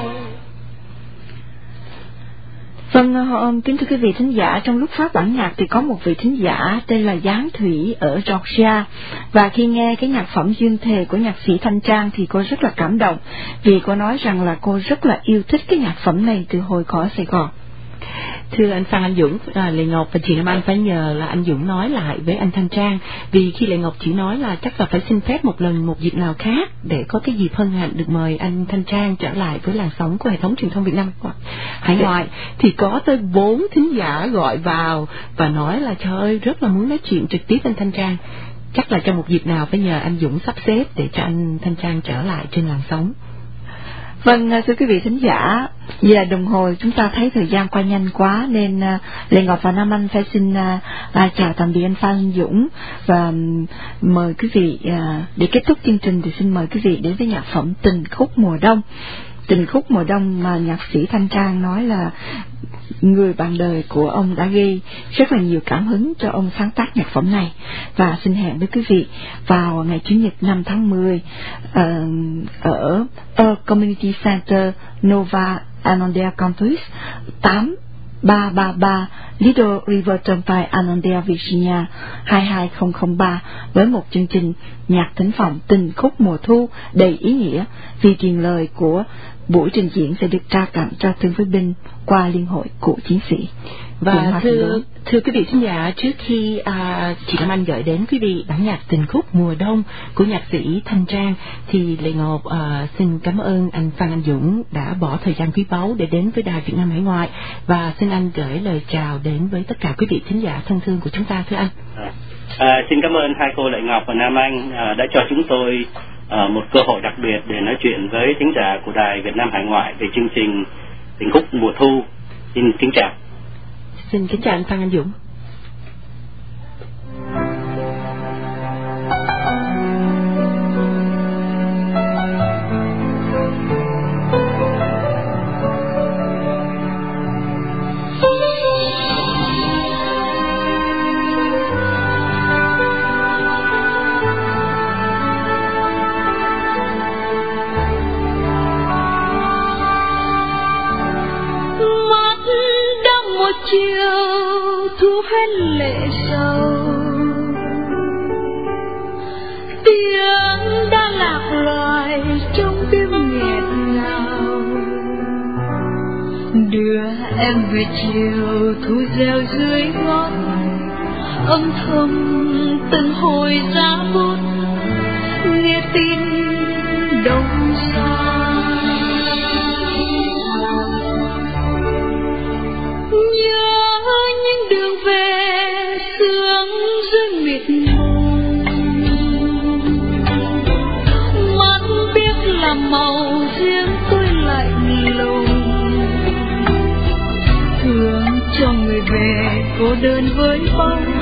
Vâng, kính thưa quý vị thính giả, trong lúc phát bản nhạc thì có một vị thính giả tên là Giáng Thủy ở Georgia, và khi nghe cái nhạc phẩm Duyên Thề của nhạc sĩ Thanh Trang thì cô rất là cảm động, vì cô nói rằng là cô rất là yêu thích cái nhạc phẩm này từ hồi có Sài Gòn. Thưa anh Phan Anh Dũng, à, Lệ Ngọc và chị Nam Anh phải nhờ là anh Dũng nói lại với anh Thanh Trang, vì khi Lệ Ngọc chỉ nói là chắc là phải xin phép một lần một dịp nào khác để có cái dịp hân hạnh được mời anh Thanh Trang trở lại với làn sóng của hệ thống truyền thông Việt Nam hải ngoại, thì có tới bốn thính giả gọi vào và nói là trời ơi rất là muốn nói chuyện trực tiếp anh Thanh Trang. Chắc là trong một dịp nào phải nhờ anh Dũng sắp xếp để cho anh Thanh Trang trở lại trên làn sóng. Vâng, thưa quý vị thính giả, vì là đồng hồ chúng ta thấy thời gian qua nhanh quá nên uh, Lệ Ngọc và Nam Anh phải xin uh, uh, chào tạm biệt anh Phan Dũng và um, mời quý vị uh, để kết thúc chương trình thì xin mời quý vị đến với nhạc phẩm Tình Khúc Mùa Đông. Tình khúc mùa đông mà nhạc sĩ Thanh Trang nói là người bạn đời của ông đã gây rất là nhiều cảm hứng cho ông sáng tác nhạc phẩm này. Và xin hẹn với quý vị vào ngày Chủ nhật năm tháng mười uh, ở Earl Community Center, Nova Anandale Campus, tám ba ba ba Little River Turnpike, Anandale, Virginia hai hai không không ba, với một chương trình nhạc thính phòng tình khúc mùa thu đầy ý nghĩa, vì truyền lời của buổi trình diễn sẽ được trao tặng cho thương phế binh qua Liên hội Cựu Chiến sĩ. Và thưa thưa quý vị khán giả, trước khi à, chị Nam Anh gửi đến quý vị bản nhạc tình khúc mùa đông của nhạc sĩ Thanh Trang, thì Lệ Ngọc à, xin cảm ơn anh Phan Anh Dũng đã bỏ thời gian quý báu để đến với Đài Việt Nam Hải Ngoại, và xin anh gửi lời chào đến với tất cả quý vị khán giả thân thương của chúng ta, thưa anh. À, à, xin cảm ơn hai cô Lệ Ngọc và Nam Anh à, đã cho chúng tôi à, một cơ hội đặc biệt để nói chuyện với thính giả của Đài Việt Nam Hải Ngoại về chương trình tình khúc mùa thu. Xin kính chào. Xin kính chào anh Phan Anh Dũng. Chiều thu hết lệ sầu, tiếng đã lạc loài trong tiếng nghẹt ngào, đưa em về chiều thu reo dưới gót, âm thầm từng hồi giá bút nghe tin đông xa. Màu riêng tôi lạnh lùng, thương cho người về cô đơn với bóng